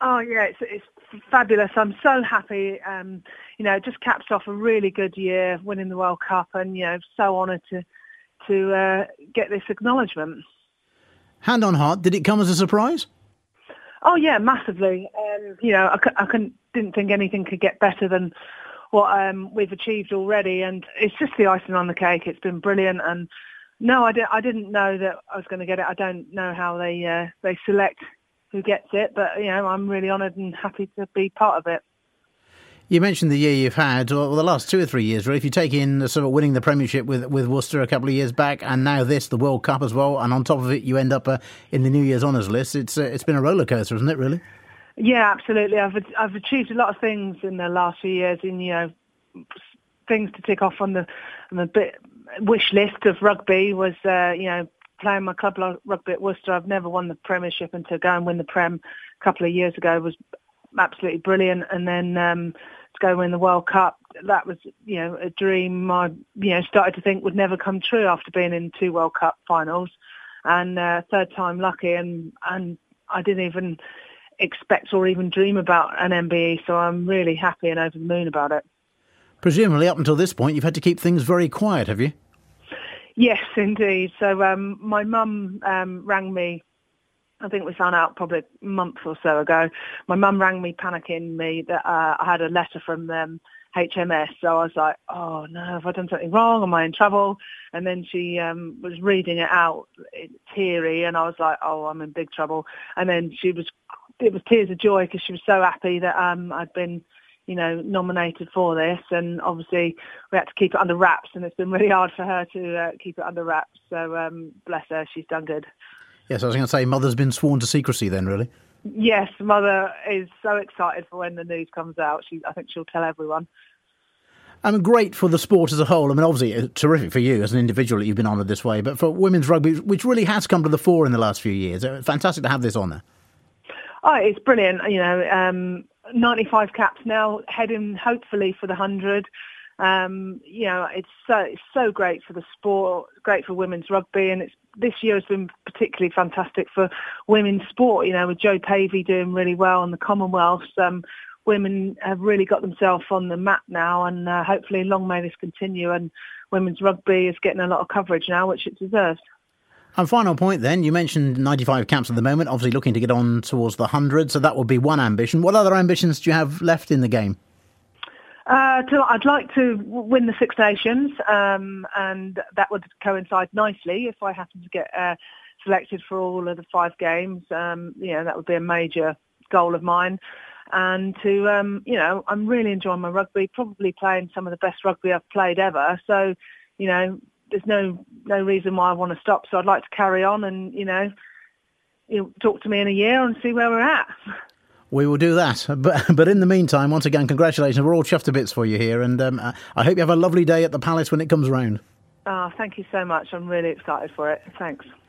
Oh yeah, it's fabulous. I'm so happy. It just caps off a really good year, winning the World Cup, and so honoured to get this acknowledgement. Hand on heart, did it come as a surprise? Oh yeah, massively. Didn't think anything could get better than what we've achieved already, and it's just the icing on the cake. It's been brilliant, and no, I didn't know that I was going to get it. I don't know how they select who gets it, but I'm really honoured and happy to be part of it. You mentioned the year you've had, or the last 2 or 3 years, really. If you take in sort of winning the Premiership with Worcester a couple of years back, and now the World Cup as well, and on top of it, you end up in the New Year's Honours list. It's been a roller coaster, hasn't it? Really? Yeah, absolutely. I've achieved a lot of things in the last few years. Things to tick off on the wish list of rugby was playing my club rugby at Worcester. I've never won the Premiership, and to go and win the Prem a couple of years ago was absolutely brilliant. And then to go win the World Cup, that was a dream I started to think would never come true after being in 2 World Cup finals, and third time lucky, and I didn't even expect or even dream about an MBE, so I'm really happy and over the moon about it. Presumably up until this point you've had to keep things very quiet, have you? Yes, indeed. So my mum rang me, I think we found out probably a month or so ago. My mum rang me panicking me that I had a letter from them, HMS. So I was like, oh no, have I done something wrong? Am I in trouble? And then she was reading it out, teary, and I was like, oh, I'm in big trouble. And then it was tears of joy because she was so happy that I'd been nominated for this, and obviously we had to keep it under wraps, and it's been really hard for her to keep it under wraps. So bless her, she's done good. Yes, I was going to say, Mother's been sworn to secrecy then, really? Yes, Mother is so excited for when the news comes out. I think she'll tell everyone. Great for the sport as a whole. I mean, obviously, terrific for you as an individual that you've been honoured this way, but for women's rugby, which really has come to the fore in the last few years, fantastic to have this honour. Oh, it's brilliant. 95 caps now, heading hopefully for the 100. It's so great for the sport, great for women's rugby, and this year has been particularly fantastic for women's sport. With Jo Pavey doing really well in the Commonwealth, women have really got themselves on the map now, and hopefully long may this continue. And women's rugby is getting a lot of coverage now, which it deserves. And final point then, you mentioned 95 caps at the moment, obviously looking to get on towards the 100, so that would be one ambition. What other ambitions do you have left in the game? I'd like to win the Six Nations, and that would coincide nicely if I happen to get selected for all of the 5 games. That would be a major goal of mine. And I'm really enjoying my rugby, probably playing some of the best rugby I've played ever. So, there's no reason why I want to stop. So I'd like to carry on and, talk to me in a year and see where we're at. We will do that. But in the meantime, once again, congratulations. We're all chuffed to bits for you here. And I hope you have a lovely day at the Palace when it comes round. Thank you so much. I'm really excited for it. Thanks.